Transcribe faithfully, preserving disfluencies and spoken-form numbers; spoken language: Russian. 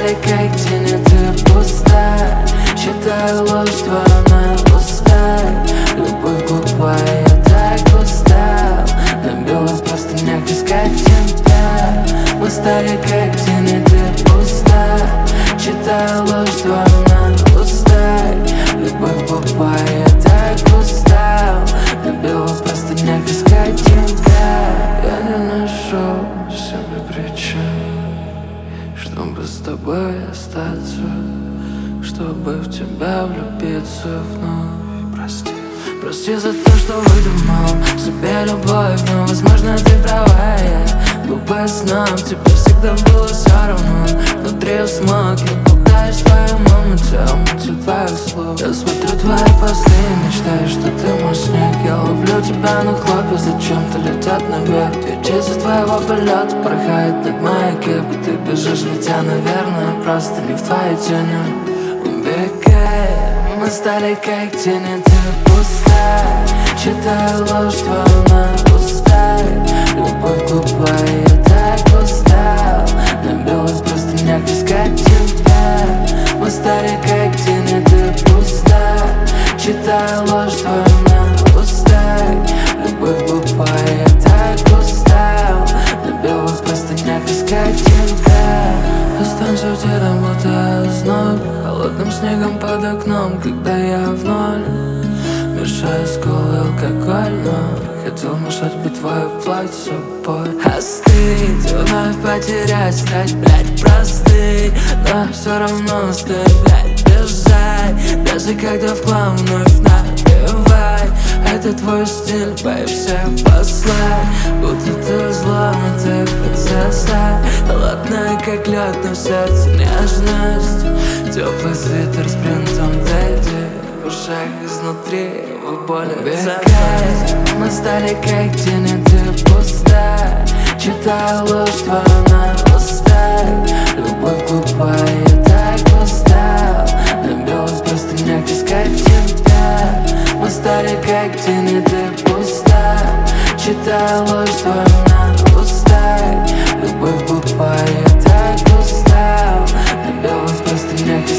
стали как тени, ты пустая. Считаю ложь твою на устах. Любовь глупая, я так устал. На белых простынях искать тебя. Мы стали как тени, ты пустая. Считаю ложь твою на устах. Любовь глупая, я так устал. На белых простынях искать тебя. Я не нашел себе причин, чтобы с тобой остаться, чтобы в тебя влюбиться вновь. Прости, прости за то, что выдумал себе любовь, но возможно ты права. Я глупый сном, теперь всегда было все равно. Внутри смог, я путаюсь в твоем моменте, мутью твоих слов. Я смотрю твои посты и мечтаю, что ты мой снег. Я ловлю тебя на хлопья, зачем-то летят наверх. Две часы твоего полета проходит над моей кепкой. Ты бежишь, летя, наверное, просто не в твоей тени. Убегай, мы стали как тени, ты пустая. Считаю ложь твою на устах. Любовь глупая, я так устал. На белых простынях искать тебя. Мы стали как тени, ты пустая. Считаю ложь твою на устах. Любовь глупая, я так устал. На белых простынях искать тебя. Останься в тебе, будто зноб, холодным снегом под окном, когда я в ноль. Мешаю сколы алкоголь, но хотел мешать быть твою плоть собой. Остыть, вновь потерять, стать, блядь, простый. Но все равно стоит, блядь, бежать. Даже когда в хлам вновь набивай. Это твой стиль, боюсь всех послать. Будто ты зла, но ты принцесса. Холодная, как лед, но в сердце нежность. Теплый свитер с принтом Дэдди. В ушах изнутри, в боли цепляй. Мы стали как тени, ты пустая. Читаю ложь твою на устах. Любовь глупая, я так устал. На белых простынях искать тебя. Мы стали как тени, ты пустая. Читаю ложь твою на устах. Любовь глупая, я так устал. На белых простынях